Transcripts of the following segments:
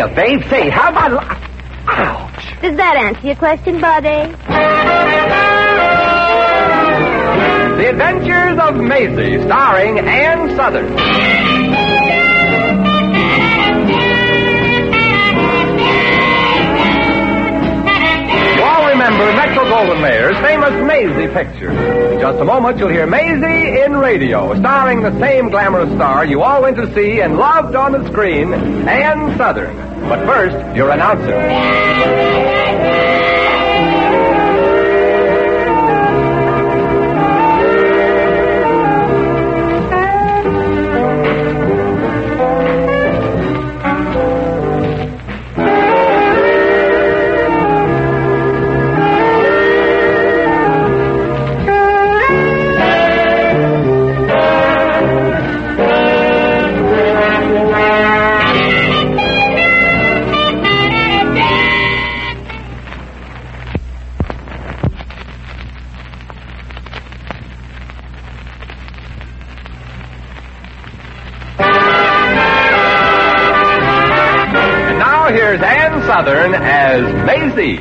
idea, babe. Say, how about... Ouch. Does that answer your question, Buddy? The Adventures of Maisie, starring Ann Southern. You all remember Metro-Goldwyn-Mayer's famous Maisie picture. In just a moment, you'll hear Maisie in radio, starring the same glamorous star you all went to see and loved on the screen, Ann Southern. But first, your announcer. Here's Ann Southern as Maisie.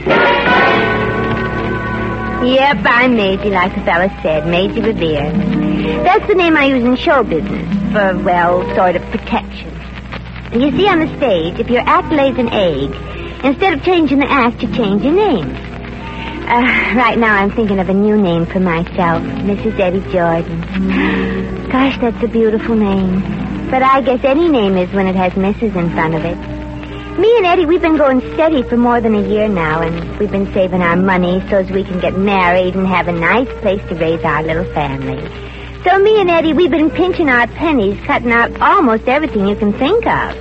Yep, I'm Maisie, like the fella said, Maisie Revere. That's the name I use in show business for, well, sort of protection. You see, on the stage, if your act lays an egg, instead of changing the act, you change your name. Right now I'm thinking of a new name for myself, Mrs. Eddie Jordan. Gosh, that's a beautiful name. But I guess any name is when it has Mrs. in front of it. Me and Eddie, we've been going steady for more than a year now, and we've been saving our money so as we can get married and have a nice place to raise our little family. So me and Eddie, we've been pinching our pennies, cutting out almost everything you can think of.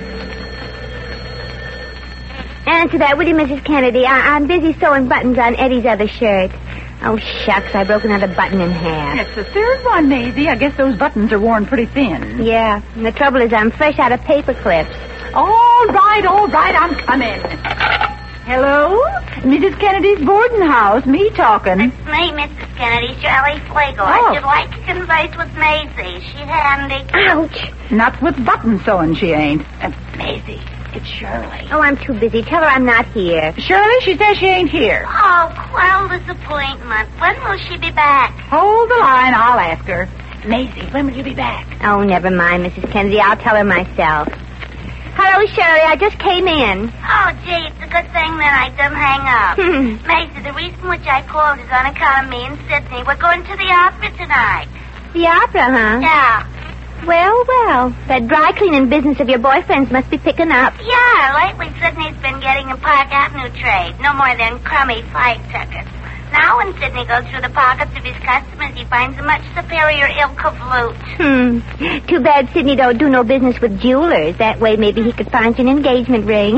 Answer that, will you, Mrs. Kennedy? I'm busy sewing buttons on Eddie's other shirt. Oh, shucks, I broke another button in half. That's the third one, Maisie. I guess those buttons are worn pretty thin. Yeah, and the trouble is I'm fresh out of paper clips. All right, I'm coming. Hello? Mrs. Kennedy's boarding house. Me talking. It's me, Mrs. Kennedy, Shirley Flegel. I should like to converse with Maisie. She's handy. Ouch. Not with button sewing, she ain't. Maisie, it's Shirley. Oh, I'm too busy. Tell her I'm not here. Shirley, she says she ain't here. Oh, quell disappointment. When will she be back? Hold the line, I'll ask her. Maisie, when will you be back? Oh, never mind, Mrs. Kennedy. I'll tell her myself. Hello, Shirley. I just came in. Oh, gee, it's a good thing that I didn't hang up. Maisie, the reason which I called is on account of me and Sydney. We're going to the opera tonight. The opera, huh? Yeah. Well. That dry cleaning business of your boyfriend's must be picking up. Yeah, lately Sydney's been getting a Park Avenue trade. No more than crummy flight tickets. Now when Sydney goes through the pockets of his customers, he finds a much superior ilk of loot. Too bad Sydney don't do no business with jewelers. That way maybe he could find you an engagement ring.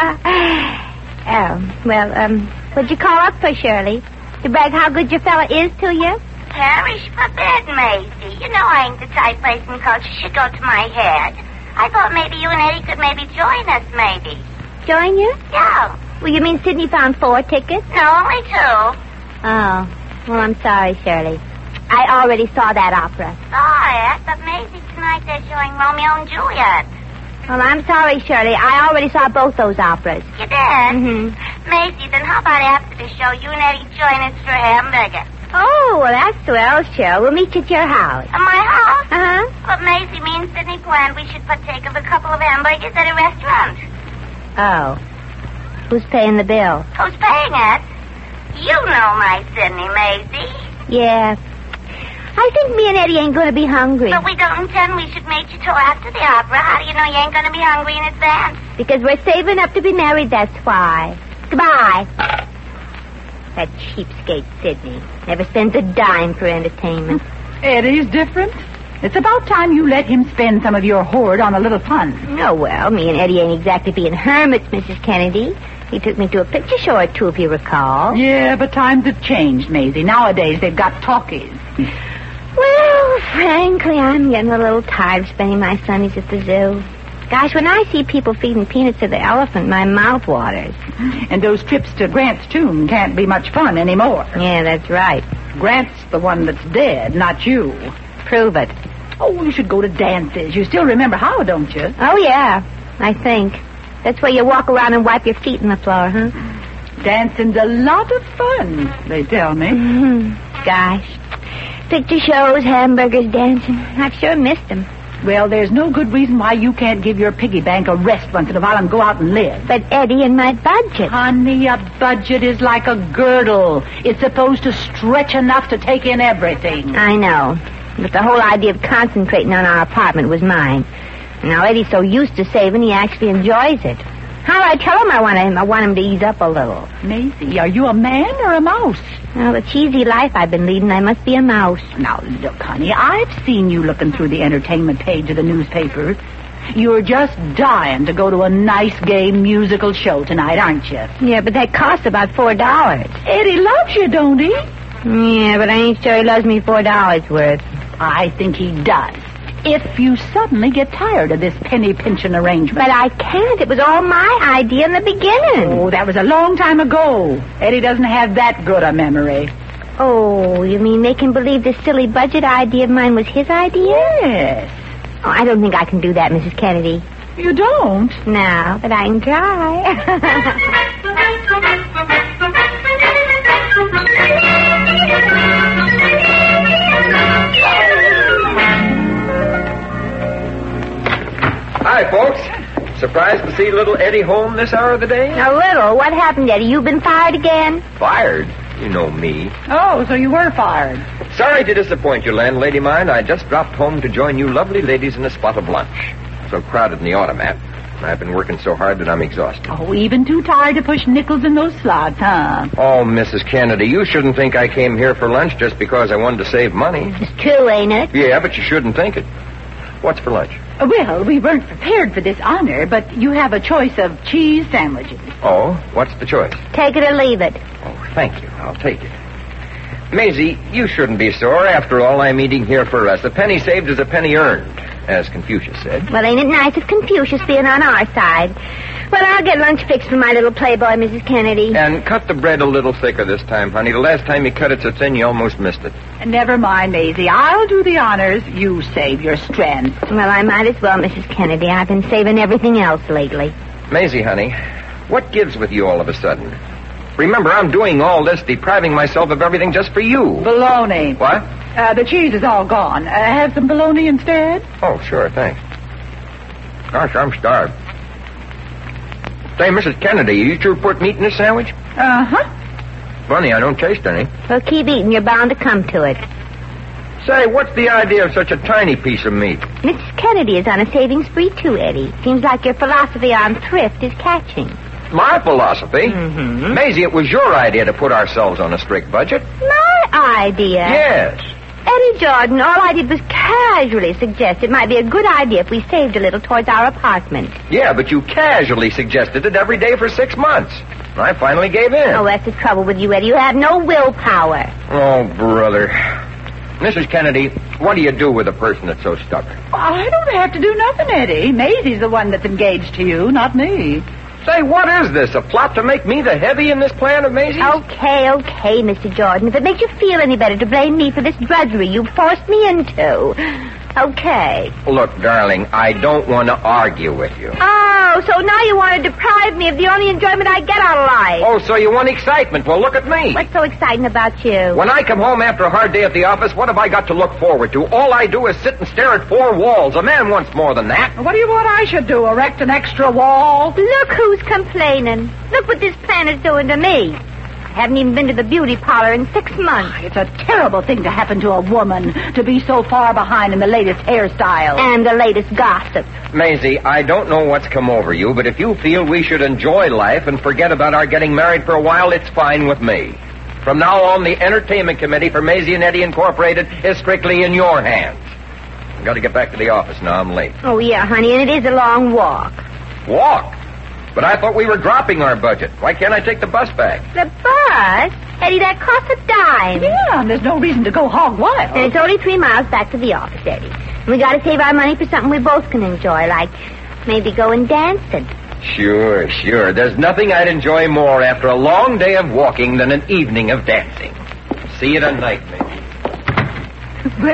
What'd you call up for, Shirley? To brag how good your fella is to you? Parish forbid, Maisie. You know I ain't the type person culture should go to my head. I thought maybe you and Eddie could maybe join us, maybe. Join you? Yeah. Well, you mean Sydney found 4 tickets? No, only 2. Oh, well, I'm sorry, Shirley. I already saw that opera. Saw it, but maybe tonight they're showing Romeo and Juliet. Well, I'm sorry, Shirley. I already saw both those operas. You did? Maisie, then how about after the show, you and Eddie join us for a hamburger? Oh, well, that's swell, sure. We'll meet you at your house. At my house? Uh-huh. But Maisie, me and Sydney planned we should partake of a couple of hamburgers at a restaurant. Oh. Who's paying the bill? Who's paying it? You know my Sydney, Maisie. Yeah. I think me and Eddie ain't going to be hungry. But we don't intend we should meet you till after the opera. How do you know you ain't going to be hungry in advance? Because we're saving up to be married, that's why. Goodbye. That cheapskate Sydney never spends a dime for entertainment. Eddie's different. It's about time you let him spend some of your hoard on a little fun. Oh, well, me and Eddie ain't exactly being hermits, Mrs. Kennedy. He took me to a picture show or 2, if you recall. Yeah, but times have changed, Maisie. Nowadays, they've got talkies. Well, frankly, I'm getting a little tired of spending my Sundays at the zoo. Gosh, when I see people feeding peanuts to the elephant, my mouth waters. And those trips to Grant's tomb can't be much fun anymore. Yeah, that's right. Grant's the one that's dead, not you. Prove it. Oh, you should go to dances. You still remember how, don't you? Oh, yeah, I think. That's where you walk around and wipe your feet on the floor, huh? Dancing's a lot of fun, they tell me. Gosh. Picture shows, hamburgers, dancing. I've sure missed them. Well, there's no good reason why you can't give your piggy bank a rest once in a while and go out and live. But, Eddie, in my budget. Honey, a budget is like a girdle. It's supposed to stretch enough to take in everything. I know. But the whole idea of concentrating on our apartment was mine. Now, Eddie's so used to saving, he actually enjoys it. How do I tell him I want him to ease up a little? Maisie, are you a man or a mouse? Well, the cheesy life I've been leading, I must be a mouse. Now, look, honey, I've seen you looking through the entertainment page of the newspaper. You're just dying to go to a nice, gay musical show tonight, aren't you? Yeah, but that costs about $4. Eddie loves you, don't he? Yeah, but I ain't sure he loves me $4 worth. I think he does. If you suddenly get tired of this penny-pinching arrangement. But I can't. It was all my idea in the beginning. Oh, that was a long time ago. Eddie doesn't have that good a memory. Oh, you mean make him believe this silly budget idea of mine was his idea? Yes. Oh, I don't think I can do that, Mrs. Kennedy. You don't? No, but I can try. Hi, folks. Surprised to see little Eddie home this hour of the day? A little. What happened, Eddie? You been fired again? Fired? You know me. Oh, so you were fired. Sorry to disappoint you, landlady mine. I just dropped home to join you lovely ladies in a spot of lunch. So crowded in the automat. I've been working so hard that I'm exhausted. Oh, even too tired to push nickels in those slots, huh? Oh, Mrs. Kennedy, you shouldn't think I came here for lunch just because I wanted to save money. It's true, ain't it? Yeah, but you shouldn't think it. What's for lunch? Well, we weren't prepared for this honor, but you have a choice of cheese sandwiches. Oh, what's the choice? Take it or leave it. Oh, thank you. I'll take it. Maisie, you shouldn't be sore. After all, I'm eating here for us. A penny saved is a penny earned, as Confucius said. Well, ain't it nice of Confucius being on our side? Well, I'll get lunch fixed for my little playboy, Mrs. Kennedy. And cut the bread a little thicker this time, honey. The last time you cut it so thin, you almost missed it. Never mind, Maisie. I'll do the honors. You save your strength. Well, I might as well, Mrs. Kennedy. I've been saving everything else lately. Maisie, honey, what gives with you all of a sudden? Remember, I'm doing all this, depriving myself of everything just for you. Bologna. What? The cheese is all gone. Have some bologna instead? Oh, sure, thanks. Gosh, I'm starved. Say, Mrs. Kennedy, you sure put meat in this sandwich? Uh-huh. Funny, I don't taste any. Well, keep eating. You're bound to come to it. Say, what's the idea of such a tiny piece of meat? Mrs. Kennedy is on a saving spree, too, Eddie. Seems like your philosophy on thrift is catching. My philosophy? Mm-hmm. Maisie, it was your idea to put ourselves on a strict budget. My idea? Yes. Eddie Jordan, all I did was casually suggest it might be a good idea if we saved a little towards our apartment. Yeah, but you casually suggested it every day for 6 months. I finally gave in. Oh, that's the trouble with you, Eddie. You have no willpower. Oh, brother. Mrs. Kennedy, what do you do with a person that's so stubborn? I don't have to do nothing, Eddie. Maisie's the one that's engaged to you, not me. Say, what is this? A plot to make me the heavy in this plan of Maisie's? Okay, Mr. Jordan. If it makes you feel any better to blame me for this drudgery you've forced me into. Okay. Look, darling, I don't want to argue with you. Oh, so now you want to deprive me of the only enjoyment I get out of life. Oh, so you want excitement? Well, look at me. What's so exciting about you? When I come home after a hard day at the office, what have I got to look forward to? All I do is sit and stare at 4 walls. A man wants more than that. What do you want I should do, erect an extra wall? Look who's complaining. Look what this plan is doing to me. I haven't even been to the beauty parlor in 6 months. It's a terrible thing to happen to a woman, to be so far behind in the latest hairstyle. And the latest gossip. Maisie, I don't know what's come over you, but if you feel we should enjoy life and forget about our getting married for a while, it's fine with me. From now on, the entertainment committee for Maisie and Eddie Incorporated is strictly in your hands. I've got to get back to the office now. I'm late. Oh, yeah, honey, and it is a long walk. Walk? But I thought we were dropping our budget. Why can't I take the bus back? The bus? Eddie, that costs a dime. Yeah, and there's no reason to go hog wild. And it's only 3 miles back to the office, Eddie. And we got to save our money for something we both can enjoy, like maybe going dancing. Sure. There's nothing I'd enjoy more after a long day of walking than an evening of dancing. See you tonight, Maisie. Well,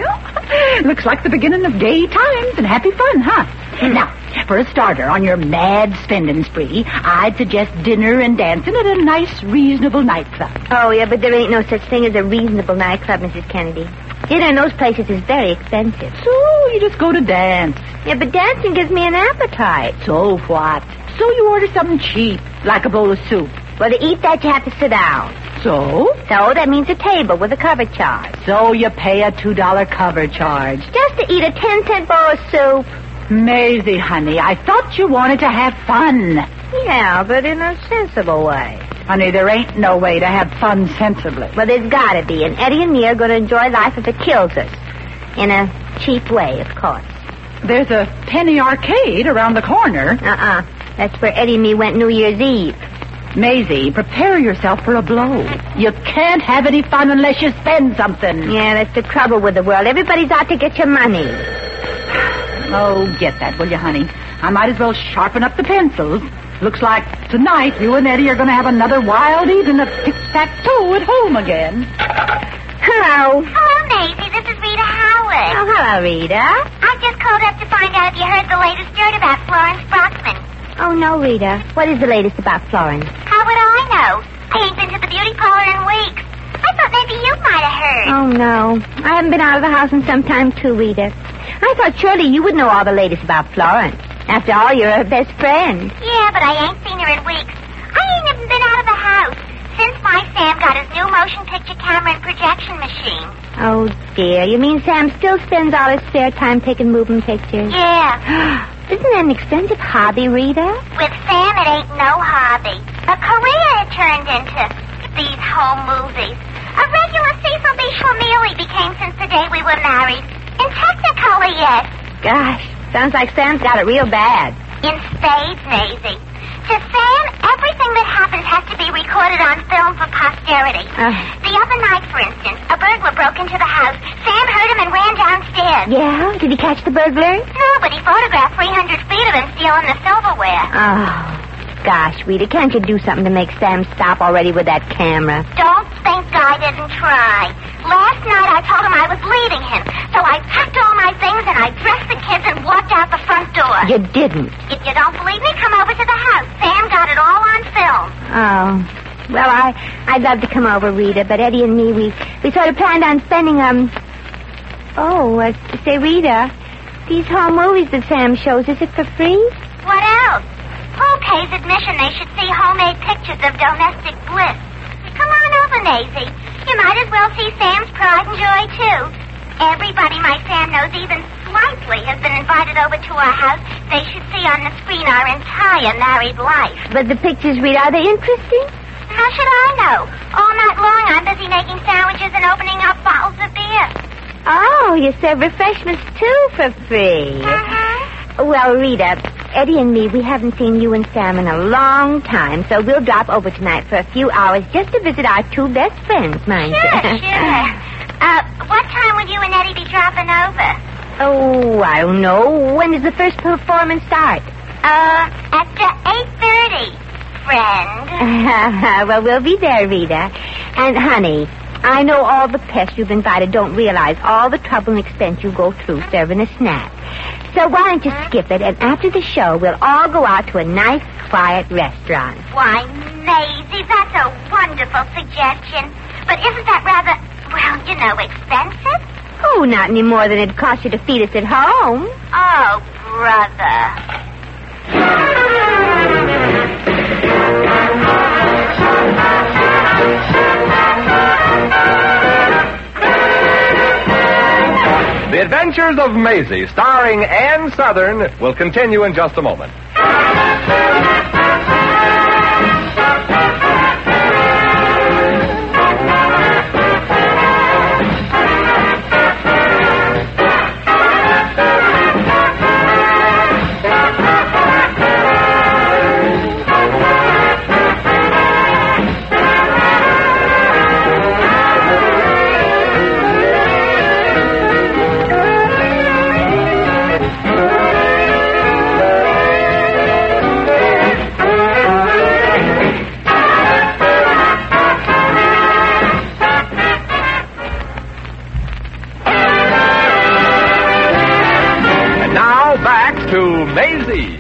Looks like the beginning of gay times and happy fun, huh? Now, for a starter on your mad spending spree, I'd suggest dinner and dancing at a nice, reasonable nightclub. Oh, yeah, but there ain't no such thing as a reasonable nightclub, Mrs. Kennedy. Dinner in those places is very expensive. So you just go to dance. Yeah, but dancing gives me an appetite. So what? So you order something cheap, like a bowl of soup. Well, to eat that, you have to sit down. So? So that means a table with a cover charge. So you pay a $2 cover charge. Just to eat a 10-cent bowl of soup. Maisie, honey, I thought you wanted to have fun. Yeah, but in a sensible way. Honey, there ain't no way to have fun sensibly. Well, there's gotta be, and Eddie and me are gonna enjoy life if it kills us. In a cheap way, of course. There's a penny arcade around the corner. That's where Eddie and me went New Year's Eve. Maisie, prepare yourself for a blow. You can't have any fun unless you spend something. Yeah, that's the trouble with the world. Everybody's out to get your money. Oh, get that, will you, honey? I might as well sharpen up the pencils. Looks like tonight you and Eddie are going to have another wild evening of tic-tac-toe at home again. Hello. Hello, Maisie. This is Rita Howard. Oh, hello, Rita. I just called up to find out if you heard the latest dirt about Florence Brockman. Oh, no, Rita. What is the latest about Florence? How would I know? I ain't been to the beauty parlor in weeks. I thought maybe you might have heard. Oh, no. I haven't been out of the house in some time, too, Rita. I thought surely you would know all the latest about Florence. After all, you're her best friend. Yeah, but I ain't seen her in weeks. I ain't even been out of the house since my Sam got his new motion picture camera and projection machine. Oh, dear. You mean Sam still spends all his spare time taking moving pictures? Yeah. Isn't that an expensive hobby, Rita? With Sam, it ain't no hobby. A career it turned into these home movies. A regular Cecil B. Schlemili became since the day we were married. In Technicolor, yes. Gosh, sounds like Sam's got it real bad. In spades, Maisie. To Sam, everything that happens has to be recorded on film for posterity. The other night, for instance, a burglar broke into the house. Sam heard him and ran downstairs. Yeah? Did he catch the burglar? No, but he photographed 300 feet of him stealing the silverware. Oh, gosh, Rita, can't you do something to make Sam stop already with that camera? Don't think I didn't try. Last night I told him I was leaving him, so I packed all my things and I dressed the kids and walked out the front door. You didn't. If you don't believe me, come over to the house. Sam got it all on film. Oh. Well, I'd love to come over, Rita, but Eddie and me, we sort of planned on spending, say, Rita, these home movies that Sam shows, is it for free? What else? Who pays admission? They should see homemade pictures of domestic bliss. Come on over, Maisie. You might as well see Sam's pride and joy, too. Everybody my Sam knows even slightly has been invited over to our house. They should see on the screen our entire married life. But the pictures, Rita, are they interesting? How should I know? All night long I'm busy making sandwiches and opening up bottles of beer. Oh, you serve refreshments, too, for free. Well, Rita, Eddie and me, we haven't seen you and Sam in a long time, so we'll drop over tonight for a few hours just to visit our two best friends, mind you. Sure. What time will you and Eddie be dropping over? Oh, I don't know. When does the first performance start? After 8:30, friend. Well, we'll be there, Rita. And, honey, I know all the pests you've invited don't realize all the trouble and expense you go through serving a snack. So why don't you skip it, and after the show, we'll all go out to a nice, quiet restaurant. Why, Maisie, that's a wonderful suggestion. But isn't that rather, expensive? Oh, not any more than it costs you to feed us at home. Oh, brother. The Adventures of Maisie, starring Ann Southern, will continue in just a moment. to Maisie.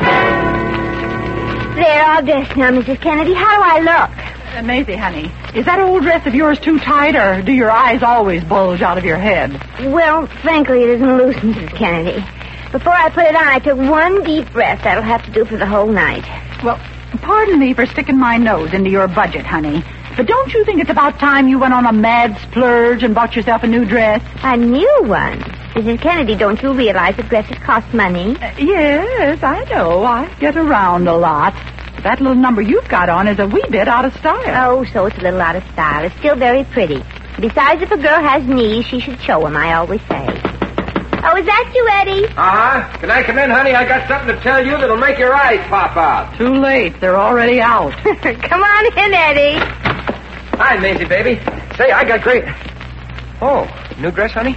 There, all dressed now, Mrs. Kennedy. How do I look? Maisie, honey, is that old dress of yours too tight, or do your eyes always bulge out of your head? Well, frankly, it isn't loose, Mrs. Kennedy. Before I put it on, I took one deep breath. That'll have to do for the whole night. Well, pardon me for sticking my nose into your budget, honey, but don't you think it's about time you went on a mad splurge and bought yourself a new dress? A new one? Mrs. Kennedy, don't you realize that dresses cost money? Yes, I know. I get around a lot. That little number you've got on is a wee bit out of style. Oh, so it's a little out of style. It's still very pretty. Besides, if a girl has knees, she should show them, I always say. Oh, is that you, Eddie? Uh-huh. Can I come in, honey? I got something to tell you that'll make your eyes pop out. Too late. They're already out. Come on in, Eddie. Hi, Maisie, baby. Say, I got great... Oh, new dress, honey?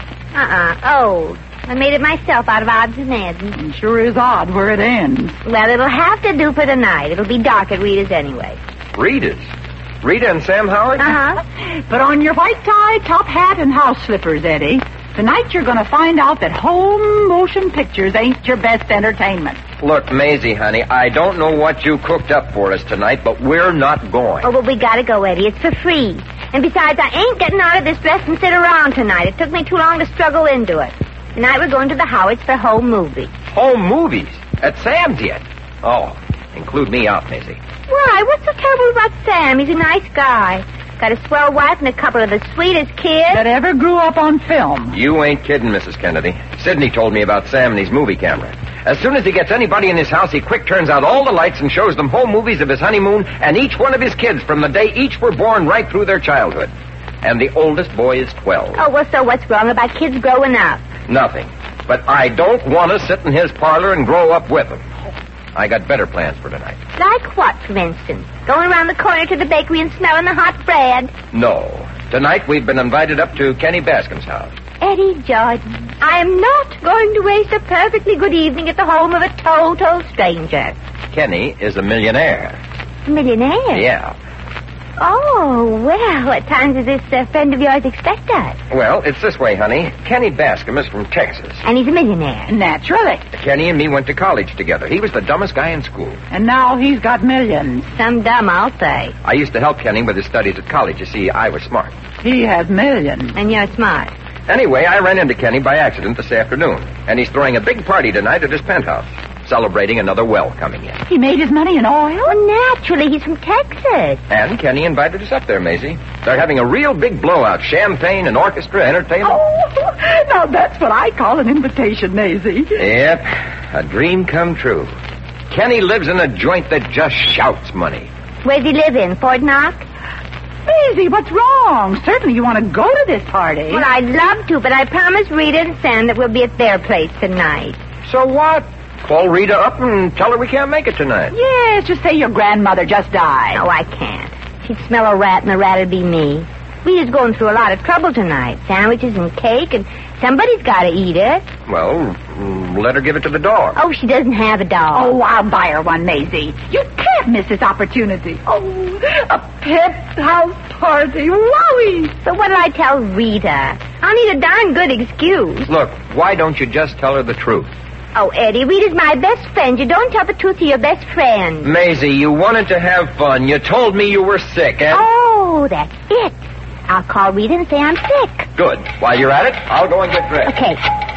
Old. I made it myself out of odds and ends. It sure is odd where it ends. Well, it'll have to do for the night. It'll be dark at Rita's anyway. Rita's? Rita and Sam Howard? Uh-huh. Put on your white tie, top hat, and house slippers, Eddie. Tonight you're going to find out that home motion pictures ain't your best entertainment. Look, Maisie, honey, I don't know what you cooked up for us tonight, but we're not going. Oh, well, we gotta go, Eddie. It's for free. And besides, I ain't getting out of this dress and sit around tonight. It took me too long to struggle into it. Tonight we're going to the Howards for home movies. Home movies? At Sam's yet? Oh, include me out, Maisie. Why? What's so terrible about Sam? He's a nice guy. Got a swell wife and a couple of the sweetest kids. That ever grew up on film. You ain't kidding, Mrs. Kennedy. Sidney told me about Sam and his movie camera. As soon as he gets anybody in his house, he quick turns out all the lights and shows them home movies of his honeymoon and each one of his kids from the day each were born right through their childhood. And the oldest boy is 12. Oh, well, so what's wrong about kids growing up? Nothing. But I don't want to sit in his parlor and grow up with him. I got better plans for tonight. Like what, for instance? Going around the corner to the bakery and smelling the hot bread? No. Tonight we've been invited up to Kenny Bascom's house. Eddie Jordan, I am not going to waste a perfectly good evening at the home of a total stranger. Kenny is a millionaire. Millionaire? Yeah. Oh, well, what time does this friend of yours expect us? Well, it's this way, honey. Kenny Bascom is from Texas. And he's a millionaire. Naturally. Kenny and me went to college together. He was the dumbest guy in school. And now he's got millions. Some dumb, I'll say. I used to help Kenny with his studies at college. You see, I was smart. He has millions. And you're smart. Anyway, I ran into Kenny by accident this afternoon. And he's throwing a big party tonight at his penthouse, celebrating another well coming in. He made his money in oil? Well, naturally, he's from Texas. And Kenny invited us up there, Maisie. They're having a real big blowout. Champagne and orchestra, entertainment. Oh, now that's what I call an invitation, Maisie. Yep, a dream come true. Kenny lives in a joint that just shouts money. Where's he live in, Fort Knox? Maisie, what's wrong? Certainly you want to go to this party. Well, I'd love to, but I promised Rita and Sam that we'll be at their place tonight. So what? Call Rita up and tell her we can't make it tonight. Yes, just say your grandmother just died. No, I can't. She'd smell a rat, and the rat'd be me. Rita's going through a lot of trouble tonight. Sandwiches and cake, and somebody's got to eat it. Well, let her give it to the dog. Oh, she doesn't have a dog. Oh, I'll buy her one, Maisie. You can't miss this opportunity. Oh, a pet house party. Wowie! So what'll I tell Rita? I'll need a darn good excuse. Look, why don't you just tell her the truth? Oh, Eddie, Rita's my best friend. You don't tell the truth to your best friend. Maisie, you wanted to have fun. You told me you were sick, and... Oh, that's it. I'll call Rita and say I'm sick. Good. While you're at it, I'll go and get dressed. Okay.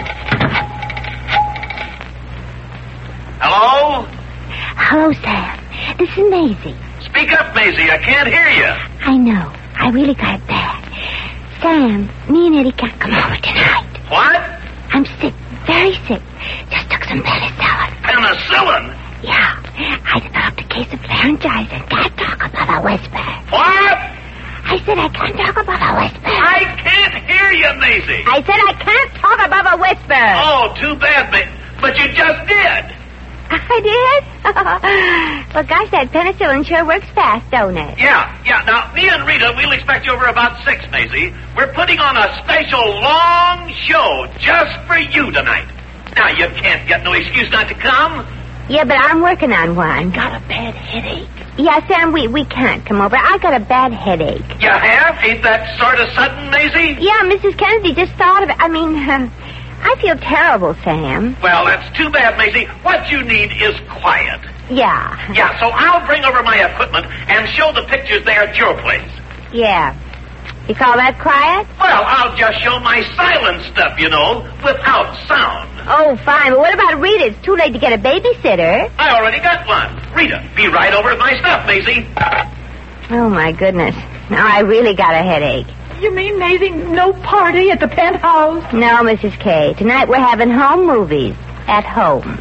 Hello? Hello, Sam. This is Maisie. Speak up, Maisie. I can't hear you. I know. I really got it bad. Sam, me and Eddie can't come over tonight. What? I'm sick. Very sick. Just took some penicillin. Penicillin? Yeah. I developed a case of laryngitis and can't talk above a whisper. What? I said I can't talk above a whisper. I can't hear you, Maisie. I said I can't talk above a whisper. Oh, too bad, but you just did. I did? Well, gosh, that penicillin sure works fast, don't it? Yeah. Now, me and Rita, we'll expect you over about 6, Maisie. We're putting on a special long show just for you tonight. Now, you can't get no excuse not to come. Yeah, but I'm working on one. Got a bad headache. Yeah, Sam, we can't come over. I got a bad headache. You have? Ain't that sort of sudden, Maisie? Yeah, Mrs. Kennedy just thought of it. I I feel terrible, Sam. Well, that's too bad, Maisie. What you need is quiet. Yeah. Yeah, so I'll bring over my equipment and show the pictures there at your place. Yeah. You call that quiet? Well, I'll just show my silent stuff, without sound. Oh, fine. But what about Rita? It's too late to get a babysitter. I already got one. Rita, be right over with my stuff, Maisie. Oh, my goodness. Now I really got a headache. You mean, Maisie, no party at the penthouse? No, Mrs. K. Tonight we're having home movies. At home.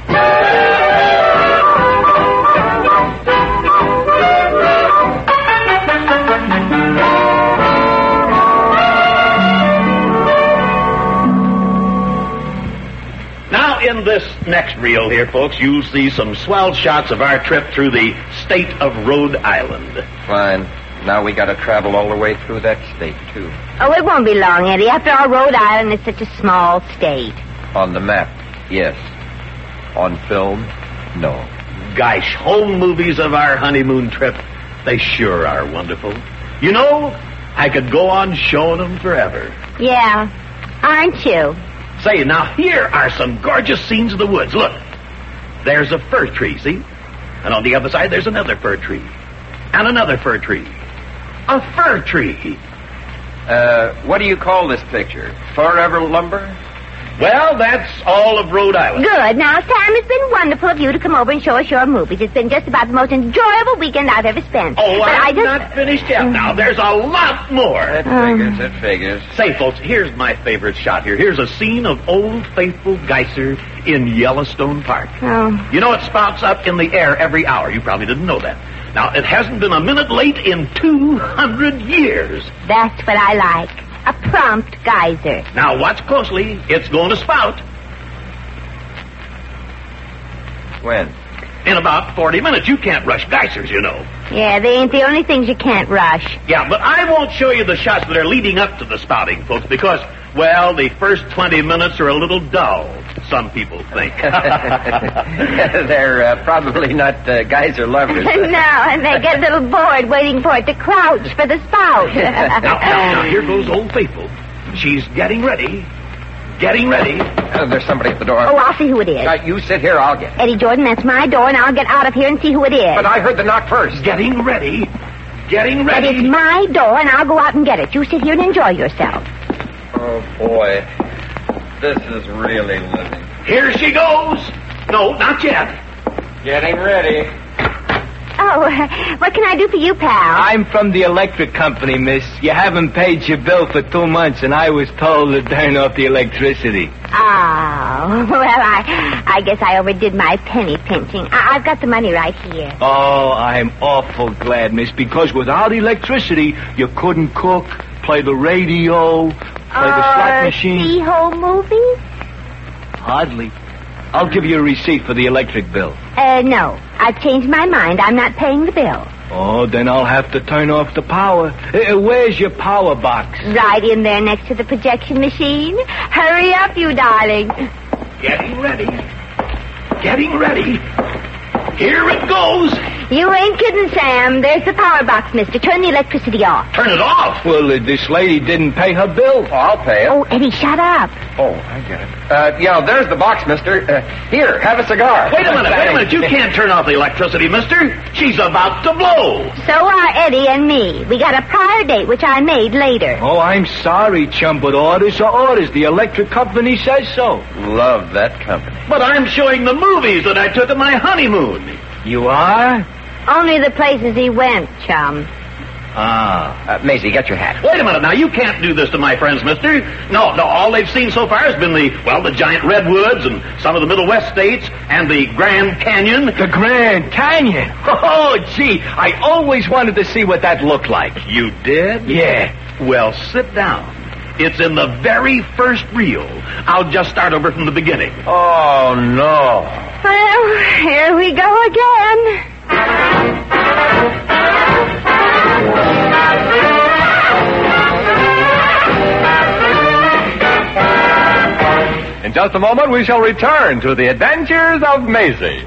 Now, in this next reel here, folks, you'll see some swell shots of our trip through the state of Rhode Island. Fine. Now we got to travel all the way through that state, too. Oh, it won't be long, Eddie. After all, Rhode Island is such a small state. On the map, yes. On film, no. Gosh, home movies of our honeymoon trip, they sure are wonderful. I could go on showing them forever. Yeah. Aren't you? Say, now here are some gorgeous scenes of the woods. Look, there's a fir tree, see? And on the other side, there's another fir tree. And another fir tree. A fir tree. What do you call this picture? Forever lumber? Well, that's all of Rhode Island. Good. Now, Sam, it's been wonderful of you to come over and show us your movies. It's been just about the most enjoyable weekend I've ever spent. Oh, but I'm not finished yet. Now, there's a lot more. It figures. Say, folks, here's my favorite shot here. Here's a scene of Old Faithful Geyser in Yellowstone Park. Oh. It spouts up in the air every hour. You probably didn't know that. Now, it hasn't been a minute late in 200 years. That's what I like. A prompt geyser. Now, watch closely. It's going to spout. When? In about 40 minutes. You can't rush geysers, Yeah, they ain't the only things you can't rush. Yeah, but I won't show you the shots that are leading up to the spouting, folks, because, well, the first 20 minutes are a little dull, some people think. They're probably not geyser lovers. No, and they get a little bored waiting for it to crouch for the spout. Now, here goes Old Faithful. She's getting ready. Getting ready. There's somebody at the door. Oh, I'll see who it is. You sit here, I'll get it. Eddie Jordan, that's my door, and I'll get out of here and see who it is. But I heard the knock first. Getting ready. Getting But ready. it's my door, and I'll go out and get it. You sit here and enjoy yourself. Oh, boy. This is really living. Here she goes. No, not yet. Getting ready. Oh, what can I do for you, pal? I'm from the electric company, miss. You haven't paid your bill for 2 months, and I was told to turn off the electricity. Oh, well, I guess I overdid my penny pinching. I've got the money right here. Oh, I'm awful glad, miss, because without electricity, you couldn't cook, play the radio, play the slot machine. See home movies? Hardly. I'll give you a receipt for the electric bill. No. I've changed my mind. I'm not paying the bill. Oh, then I'll have to turn off the power. Where's your power box? Right in there next to the projection machine. Hurry up, you darling. Getting ready. Getting ready. Here it goes. You ain't kidding, Sam. There's the power box, mister. Turn the electricity off. Turn it off. Well, this lady didn't pay her bill. Oh, I'll pay it. Oh, Eddie, shut up. Oh, I get it. There's the box, mister. Here, have a cigar. Wait a minute. You can't turn off the electricity, mister. She's about to blow. So are Eddie and me. We got a prior date, which I made later. Oh, I'm sorry, chum, but orders are orders. The electric company says so. Love that company. But I'm showing the movies that I took at my honeymoon. You are? Only the places he went, chum. Maisie, get your hat. Wait a minute now. You can't do this to my friends, mister. No. All they've seen so far has been the giant redwoods and some of the Middle West states and the Grand Canyon. The Grand Canyon? Oh, gee, I always wanted to see what that looked like. You did? Yeah. Well, sit down. It's in the very first reel. I'll just start over from the beginning. Oh, no. Well, here we go again. In just a moment, we shall return to the adventures of Maisie.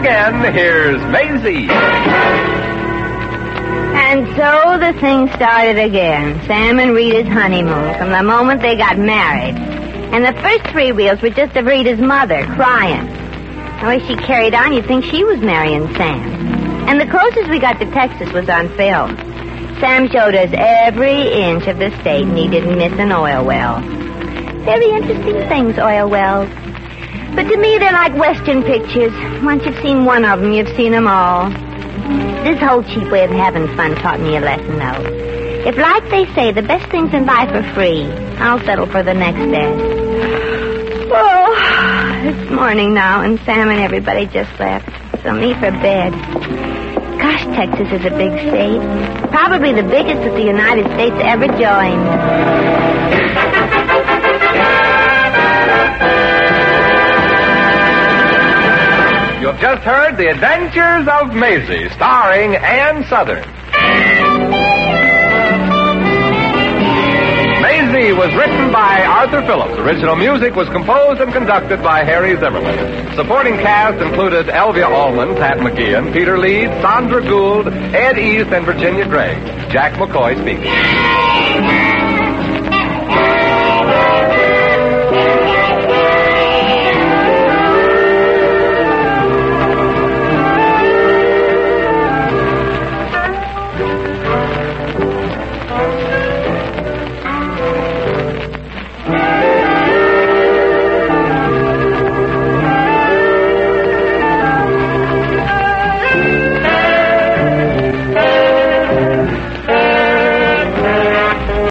again, here's Maisie. And so the thing started again. Sam and Rita's honeymoon from the moment they got married. And the first 3 reels were just of Rita's mother crying. The way she carried on, you'd think she was marrying Sam. And the closest we got to Texas was on film. Sam showed us every inch of the state, and he didn't miss an oil well. Very interesting things, oil wells. But to me, they're like Western pictures. Once you've seen one of them, you've seen them all. This whole cheap way of having fun taught me a lesson, though. If, like they say, the best things in life are free, I'll settle for the next best. Oh, it's morning now, and Sam and everybody just left. So me for bed. Gosh, Texas is a big state. Probably the biggest that the United States ever joined. You have just heard The Adventures of Maisie, starring Ann Sothern. Maisie was written by Arthur Phillips. Original music was composed and conducted by Harry Zimmerman. Supporting cast included Elvia Allman, Pat McGeehan, Peter Leeds, Sandra Gould, Ed East, and Virginia Gregg. Jack McCoy speaking.